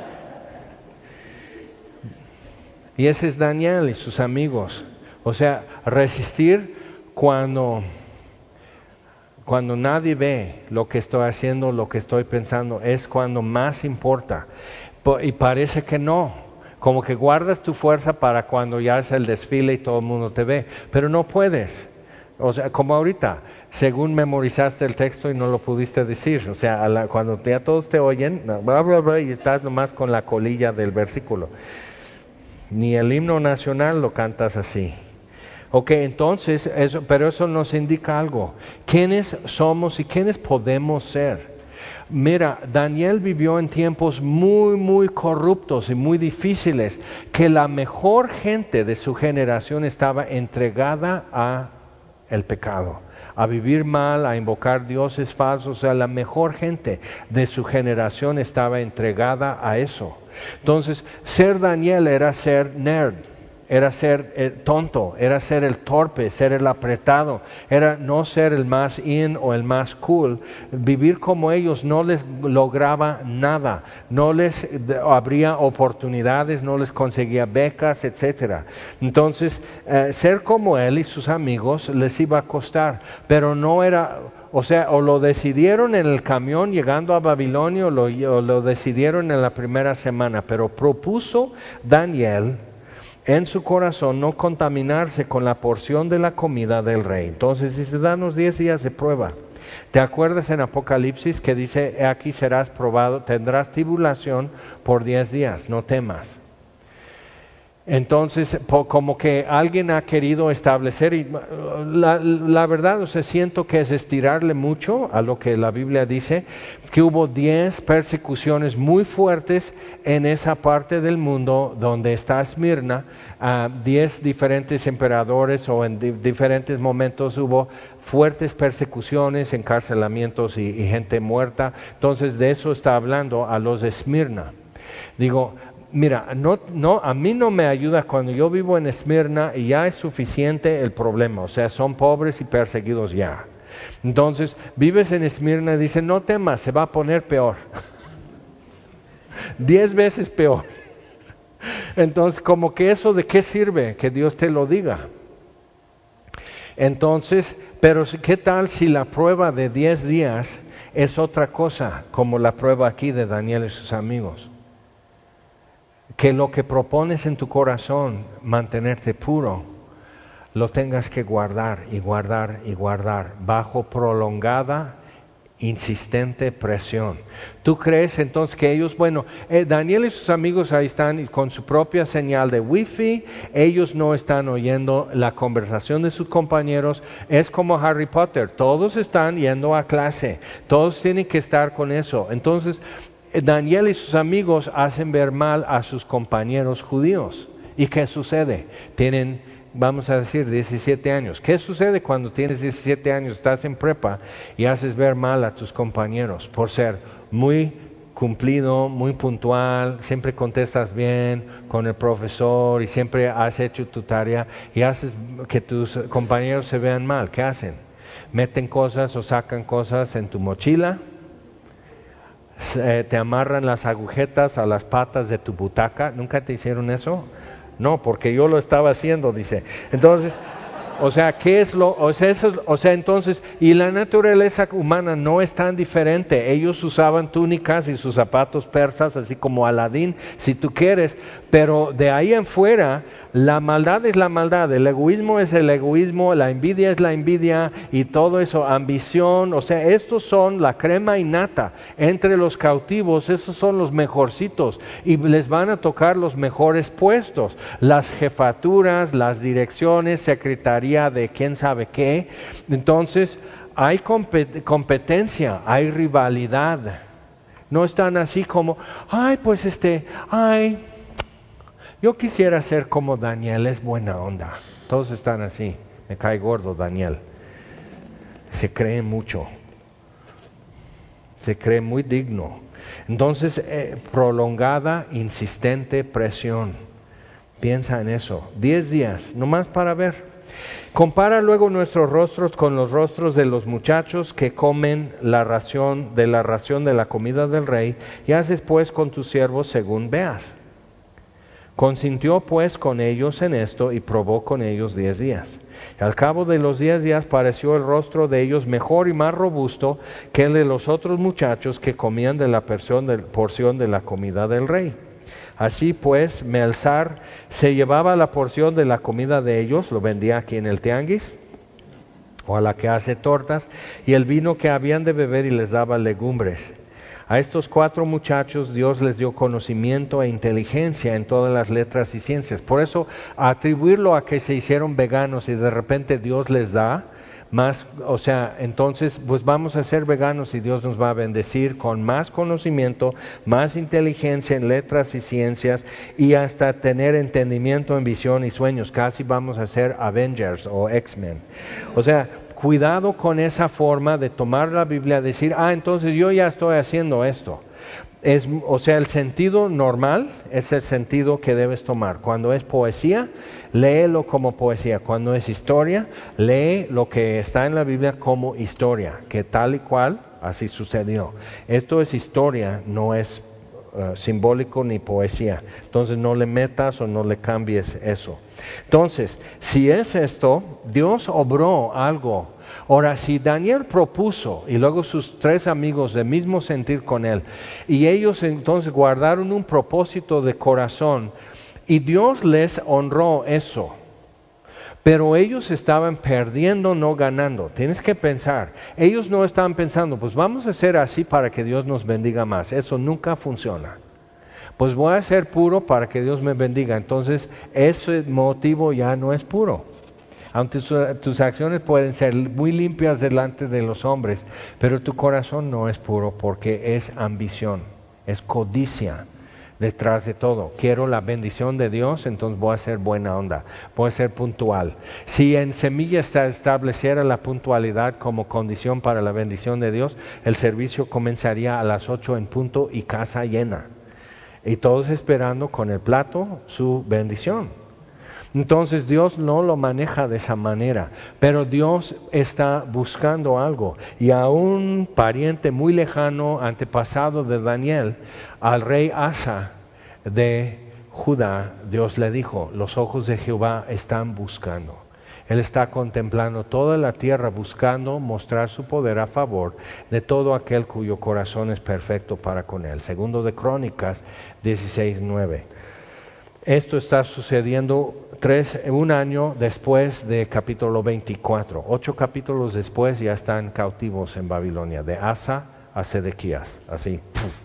Y ese es Daniel y sus amigos. O sea, resistir cuando nadie ve lo que estoy haciendo, lo que estoy pensando, es cuando más importa. Y parece que no. Como que guardas tu fuerza para cuando ya es el desfile y todo el mundo te ve. Pero no puedes. O sea, como ahorita, según memorizaste el texto y no lo pudiste decir. O sea, cuando ya todos te oyen, bla, bla, bla, y estás nomás con la colilla del versículo. Ni el himno nacional lo cantas así. Ok, entonces, pero eso nos indica algo. ¿Quiénes somos y quiénes podemos ser? Mira, Daniel vivió en tiempos muy, muy corruptos y muy difíciles, que la mejor gente de su generación estaba entregada a el pecado, a vivir mal, a invocar dioses falsos. O sea, la mejor gente de su generación estaba entregada a eso. Entonces, ser Daniel era ser nerd, era ser tonto, era ser el torpe, ser el apretado, era no ser el más in o el más cool. Vivir como ellos no les lograba nada, no les abría oportunidades, no les conseguía becas, etcétera. Entonces, ser como él y sus amigos les iba a costar, pero no era... O sea, o lo decidieron en el camión llegando a Babilonia o lo decidieron en la primera semana, pero propuso Daniel en su corazón no contaminarse con la porción de la comida del rey. Entonces dice, danos 10 días de prueba. ¿Te acuerdas en Apocalipsis que dice, aquí serás probado, tendrás tribulación por 10 días, no temas? Entonces, como que alguien ha querido establecer, y la verdad, o sea, siento que es estirarle mucho a lo que la Biblia dice, que hubo 10 persecuciones muy fuertes en esa parte del mundo donde está Esmirna. 10 diferentes emperadores o en diferentes momentos hubo fuertes persecuciones, encarcelamientos y gente muerta. Entonces, de eso está hablando a los de Esmirna. Digo, mira, a mí no me ayuda cuando yo vivo en Esmirna y ya es suficiente el problema, o sea, son pobres y perseguidos ya. Entonces, vives en Esmirna y dicen, no temas, se va a poner peor. 10 veces peor. Entonces, como que eso de qué sirve que Dios te lo diga. Entonces, pero ¿qué tal si la prueba de 10 días es otra cosa, como la prueba aquí de Daniel y sus amigos? Que lo que propones en tu corazón, mantenerte puro, lo tengas que guardar y guardar y guardar bajo prolongada, insistente presión. ¿Tú crees entonces que ellos, Daniel y sus amigos ahí están con su propia señal de wifi, ellos no están oyendo la conversación de sus compañeros? Es como Harry Potter, todos están yendo a clase, todos tienen que estar con eso. Entonces, Daniel y sus amigos hacen ver mal a sus compañeros judíos. ¿Y qué sucede? Tienen, vamos a decir, 17 años. ¿Qué sucede cuando tienes 17 años, estás en prepa y haces ver mal a tus compañeros por ser muy cumplido, muy puntual, siempre contestas bien con el profesor y siempre has hecho tu tarea y haces que tus compañeros se vean mal. ¿Qué hacen? Meten cosas o sacan cosas en tu mochila, te amarran las agujetas a las patas de tu butaca. ¿Nunca te hicieron eso? No, porque yo lo estaba haciendo, dice. Entonces, o sea, ¿qué es lo? O sea, entonces, y la naturaleza humana no es tan diferente. Ellos usaban túnicas y sus zapatos persas, así como Aladín, si tú quieres, pero de ahí en fuera, la maldad es la maldad, el egoísmo es el egoísmo, la envidia es la envidia y todo eso, ambición, o sea, estos son la crema innata. Entre los cautivos, esos son los mejorcitos y les van a tocar los mejores puestos, las jefaturas, las direcciones, secretaría de quién sabe qué. Entonces, hay competencia, hay rivalidad. No están así como, yo quisiera ser como Daniel, es buena onda. Todos están así, me cae gordo Daniel. Se cree mucho, se cree muy digno. Entonces, prolongada, insistente presión. Piensa en eso, 10 días, nomás para ver. Compara luego nuestros rostros con los rostros de los muchachos que comen la ración de la comida del rey, y haces pues con tus siervos según veas. Consintió pues con ellos en esto y probó con ellos 10 días. Al cabo de los 10 días pareció el rostro de ellos mejor y más robusto que el de los otros muchachos que comían de la porción de la comida del rey. Así pues, Melzar se llevaba la porción de la comida de ellos, lo vendía aquí en el tianguis, o a la que hace tortas, y el vino que habían de beber y les daba legumbres. A estos 4 muchachos Dios les dio conocimiento e inteligencia en todas las letras y ciencias. Por eso, atribuirlo a que se hicieron veganos y de repente Dios les da más, o sea, entonces pues vamos a ser veganos y Dios nos va a bendecir con más conocimiento, más inteligencia en letras y ciencias y hasta tener entendimiento en visión y sueños. Casi vamos a ser Avengers o X-Men. O sea, cuidado con esa forma de tomar la Biblia y decir, entonces yo ya estoy haciendo esto. O sea, el sentido normal es el sentido que debes tomar. Cuando es poesía, léelo como poesía. Cuando es historia, lee lo que está en la Biblia como historia, que tal y cual así sucedió. Esto es historia, no es simbólico ni poesía. Entonces no le metas o no le cambies eso. Entonces, si es esto, Dios obró algo. Ahora, si Daniel propuso y luego sus 3 amigos de mismo sentir con él, y ellos entonces guardaron un propósito de corazón, y Dios les honró eso, pero ellos estaban perdiendo, no ganando. Tienes que pensar, ellos no estaban pensando, pues vamos a hacer así para que Dios nos bendiga más. Eso nunca funciona. Pues voy a ser puro para que Dios me bendiga. Entonces, ese motivo ya no es puro. Aunque tus acciones pueden ser muy limpias delante de los hombres, pero tu corazón no es puro porque es ambición, es codicia detrás de todo. Quiero la bendición de Dios, entonces voy a ser buena onda, voy a ser puntual. Si en Semilla se estableciera la puntualidad como condición para la bendición de Dios, el servicio comenzaría a las 8 en punto y casa llena. Y todos esperando con el plato su bendición. Entonces Dios no lo maneja de esa manera, pero Dios está buscando algo. Y a un pariente muy lejano, antepasado de Daniel, al rey Asa de Judá, Dios le dijo, los ojos de Jehová están buscando. Él está contemplando toda la tierra, buscando mostrar su poder a favor de todo aquel cuyo corazón es perfecto para con él. Segundo de Crónicas 16:9. Esto está sucediendo un año después de capítulo 24. 8 capítulos después ya están cautivos en Babilonia, de Asa a Sedequías, así.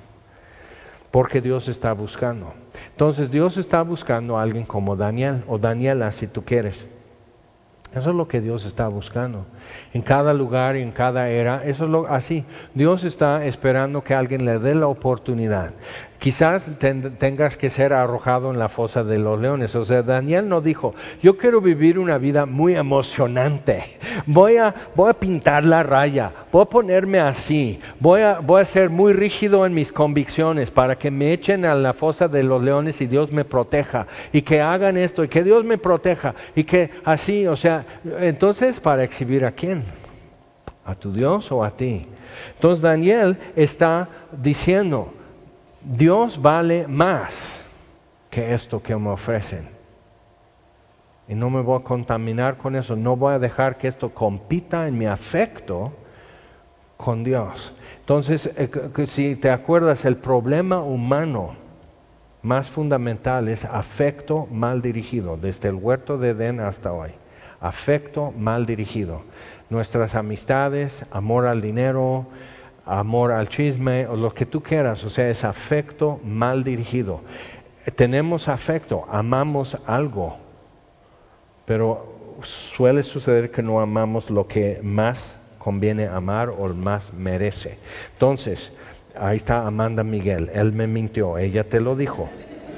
Porque Dios está buscando. Entonces Dios está buscando a alguien como Daniel, o Daniela si tú quieres. Eso es lo que Dios está buscando. En cada lugar y en cada era, eso es así. Dios está esperando que alguien le dé la oportunidad. Quizás tengas que ser arrojado en la fosa de los leones. O sea, Daniel no dijo, yo quiero vivir una vida muy emocionante. Voy a pintar la raya, voy a ponerme así, voy a ser muy rígido en mis convicciones para que me echen a la fosa de los leones y Dios me proteja. Y que hagan esto y que Dios me proteja. Y que así, o sea, entonces, ¿para exhibir a quién? ¿A tu Dios o a ti? Entonces Daniel está diciendo, Dios vale más que esto que me ofrecen. Y no me voy a contaminar con eso. No voy a dejar que esto compita en mi afecto con Dios. Entonces, si te acuerdas, el problema humano más fundamental es afecto mal dirigido, desde el huerto de Edén hasta hoy. Afecto mal dirigido. Nuestras amistades, amor al dinero, amor al chisme o lo que tú quieras, o sea, es afecto mal dirigido. Tenemos afecto, amamos algo, pero suele suceder que no amamos lo que más conviene amar o más merece. Entonces, ahí está Amanda Miguel, él me mintió, ella te lo dijo.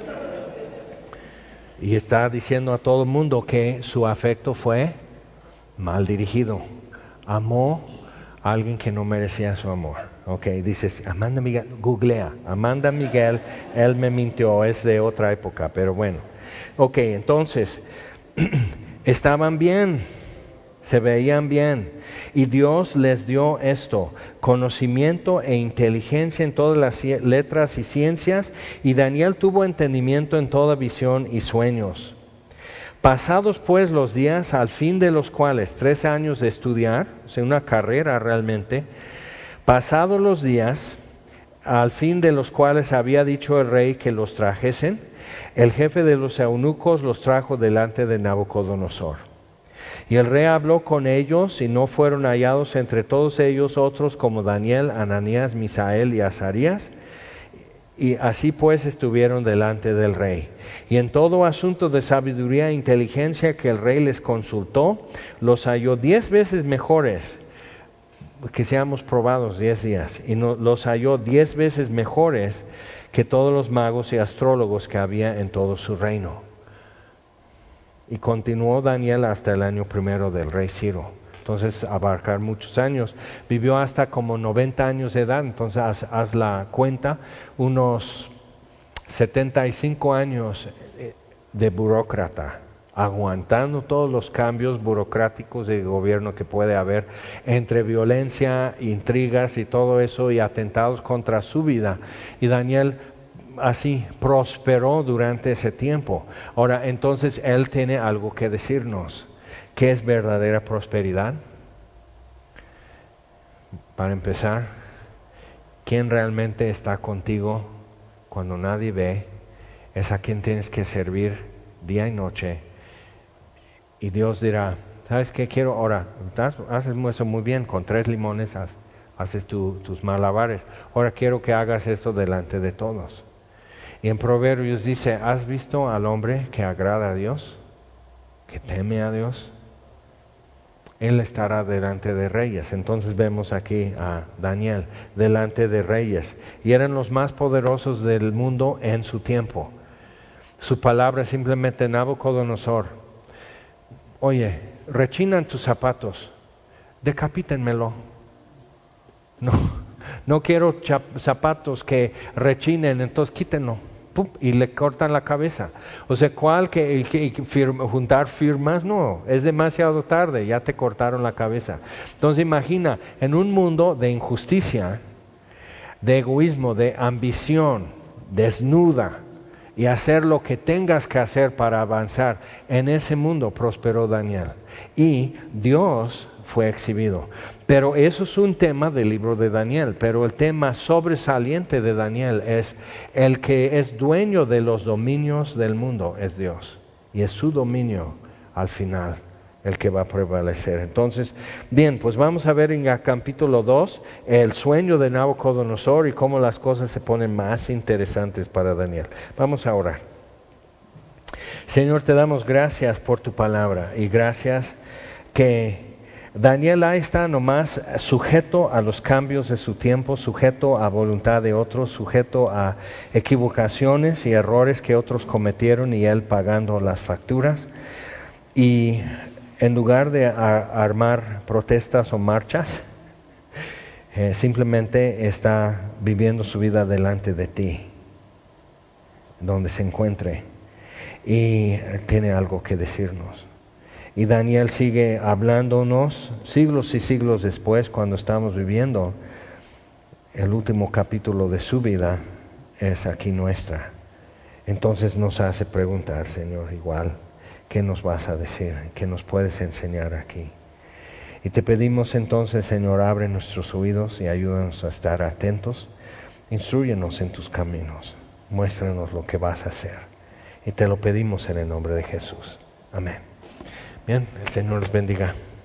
Y está diciendo a todo el mundo que su afecto fue mal dirigido. Amó a alguien que no merecía su amor. Ok, dices, Amanda Miguel, googlea, Amanda Miguel, él me mintió, es de otra época, pero bueno. Ok, entonces, estaban bien, se veían bien, y Dios les dio esto, conocimiento e inteligencia en todas las letras y ciencias, y Daniel tuvo entendimiento en toda visión y sueños. Pasados pues los días, al fin de los cuales 3 años de estudiar, o sea, una carrera realmente, pasados los días, al fin de los cuales había dicho el rey que los trajesen, el jefe de los eunucos los trajo delante de Nabucodonosor. Y el rey habló con ellos, y no fueron hallados entre todos ellos otros como Daniel, Ananías, Misael y Azarías. Y así pues estuvieron delante del rey. Y en todo asunto de sabiduría e inteligencia que el rey les consultó, los halló 10 veces mejores, que seamos probados 10 días, y los halló 10 veces mejores que todos los magos y astrólogos que había en todo su reino. Y continuó Daniel hasta el año 1 del rey Ciro. Entonces, abarcar muchos años. Vivió hasta como 90 años de edad, entonces haz la cuenta, unos 75 años de burócrata, aguantando todos los cambios burocráticos de gobierno que puede haber, entre violencia, intrigas y todo eso, y atentados contra su vida. Y Daniel así prosperó durante ese tiempo. Ahora, entonces, él tiene algo que decirnos. ¿Qué es verdadera prosperidad? Para empezar, ¿quién realmente está contigo cuando nadie ve? Es a quien tienes que servir día y noche. Y Dios dirá, ¿sabes qué quiero ahora? Haces eso muy bien, con 3 limones haces tus malabares. Ahora quiero que hagas esto delante de todos. Y en Proverbios dice, ¿has visto al hombre que agrada a Dios? Que teme a Dios. Él estará delante de reyes. Entonces vemos aquí a Daniel delante de reyes. Y eran los más poderosos del mundo en su tiempo. Su palabra simplemente, Nabucodonosor, oye, rechinan tus zapatos, decapítenmelo. No quiero zapatos que rechinen, entonces quítenlo. Y le cortan la cabeza. O sea, ¿cuál que juntar firmas? No, es demasiado tarde, ya te cortaron la cabeza. Entonces imagina, en un mundo de injusticia, de egoísmo, de ambición, desnuda, y hacer lo que tengas que hacer para avanzar, en ese mundo prosperó Daniel. Y Dios fue exhibido. Pero eso es un tema del libro de Daniel, pero el tema sobresaliente de Daniel es el que es dueño de los dominios del mundo, es Dios. Y es su dominio al final el que va a prevalecer. Entonces, bien, pues vamos a ver en el capítulo 2 el sueño de Nabucodonosor y cómo las cosas se ponen más interesantes para Daniel. Vamos a orar. Señor, te damos gracias por tu palabra y gracias que Daniel ahí está nomás sujeto a los cambios de su tiempo, sujeto a voluntad de otros, sujeto a equivocaciones y errores que otros cometieron y él pagando las facturas. Y en lugar de armar protestas o marchas, simplemente está viviendo su vida delante de ti, donde se encuentre, y tiene algo que decirnos. Y Daniel sigue hablándonos siglos y siglos después, cuando estamos viviendo el último capítulo de su vida, es aquí nuestra. Entonces nos hace preguntar, Señor, igual, ¿qué nos vas a decir? ¿Qué nos puedes enseñar aquí? Y te pedimos entonces, Señor, abre nuestros oídos y ayúdanos a estar atentos. Instrúyenos en tus caminos. Muéstranos lo que vas a hacer. Y te lo pedimos en el nombre de Jesús. Amén. Bien, el Señor los bendiga.